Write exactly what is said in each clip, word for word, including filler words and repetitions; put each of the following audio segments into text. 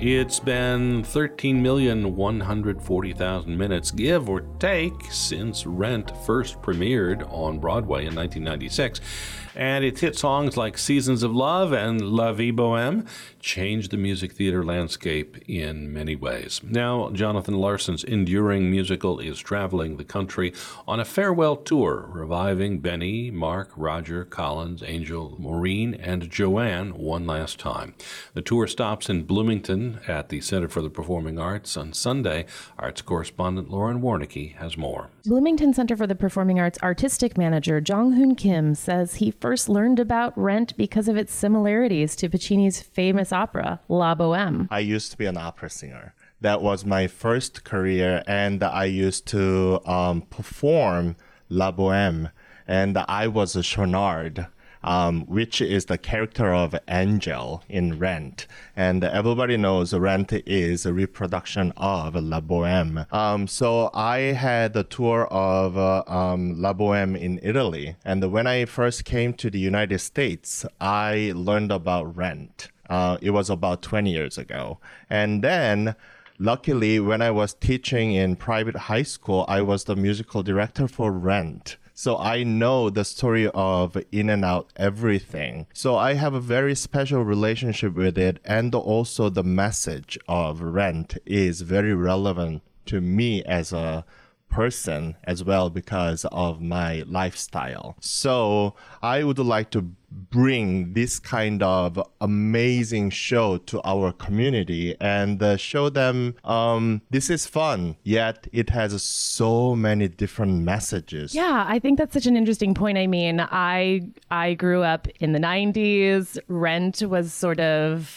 It's been thirteen million one hundred forty thousand minutes, give or take, since Rent first premiered on Broadway in nineteen ninety-six. And its hit songs like Seasons of Love and La Vie Boheme changed the music theater landscape in many ways. Now, Jonathan Larson's enduring musical is traveling the country on a farewell tour, reviving Benny, Mark, Roger, Collins, Angel, Maureen, and Joanne one last time. The tour stops in Bloomington at the Center for the Performing Arts on Sunday. Arts correspondent Lauren Warnicki has more. Bloomington Center for the Performing Arts artistic manager Jong Hoon Kim says he first learned about Rent because of its similarities to Puccini's famous opera, La Boheme. I used to be an opera singer. That was my first career, and I used to um, perform La Boheme, and I was a Chouinard. Um, which is the character of Angel in Rent. And everybody knows Rent is a reproduction of La Boheme. Um, so I had a tour of uh, um, La Boheme in Italy. And when I first came to the United States, I learned about Rent. Uh, it was about twenty years ago. And then luckily, when I was teaching in private high school, I was the musical director for Rent. So I know the story of In and Out Everything. So I have a very special relationship with it. And also the message of Rent is very relevant to me as a person as well because of my lifestyle. So I would like to bring this kind of amazing show to our community and uh, show them um, this is fun, yet it has so many different messages. Yeah, I think that's such an interesting point. I mean, I I grew up in the nineties. Rent was sort of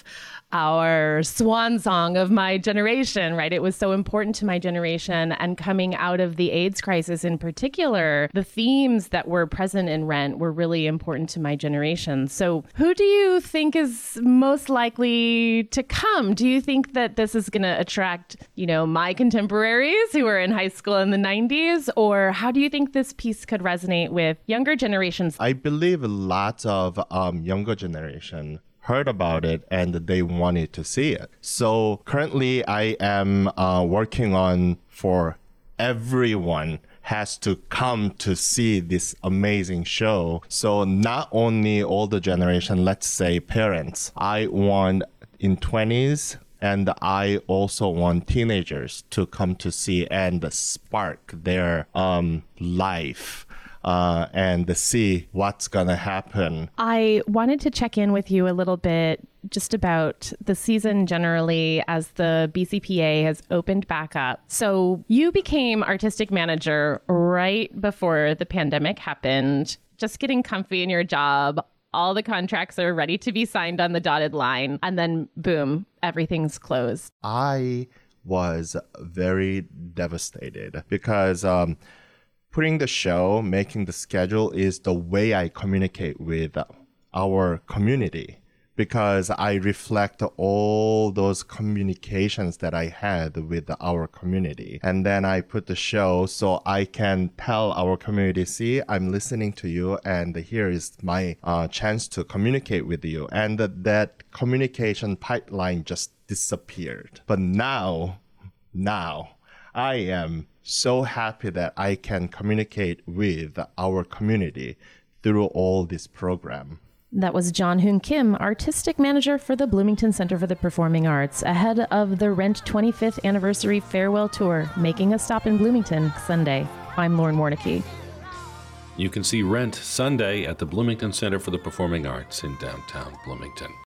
our swan song of my generation, right? It was so important to my generation. And coming out of the AIDS crisis in particular, the themes that were present in Rent were really important to my generation. So who do you think is most likely to come? Do you think that this is going to attract, you know, my contemporaries who were in high school in the nineties? Or how do you think this piece could resonate with younger generations? I believe lots of um, younger generation heard about it and they wanted to see it. So currently I am uh, working on for everyone has to come to see this amazing show. So not only older generation, let's say parents, I want in twenties and I also want teenagers to come to see and spark their um, life. Uh, and see what's going to happen. I wanted to check in with you a little bit just about the season generally as the B C P A has opened back up. So you became artistic manager right before the pandemic happened, just getting comfy in your job. All the contracts are ready to be signed on the dotted line. And then boom, everything's closed. I was very devastated because um, putting the show, making the schedule is the way I communicate with our community because I reflect all those communications that I had with our community. And then I put the show so I can tell our community, see, I'm listening to you and here is my uh, chance to communicate with you. And that, that communication pipeline just disappeared. But now, now, I am so happy that I can communicate with our community through all this program. That was Jong Hoon Kim, artistic manager for the Bloomington Center for the Performing Arts, ahead of the Rent twenty-fifth Anniversary Farewell Tour, making a stop in Bloomington Sunday. I'm Lauren Warnicki. You can see Rent Sunday at the Bloomington Center for the Performing Arts in downtown Bloomington.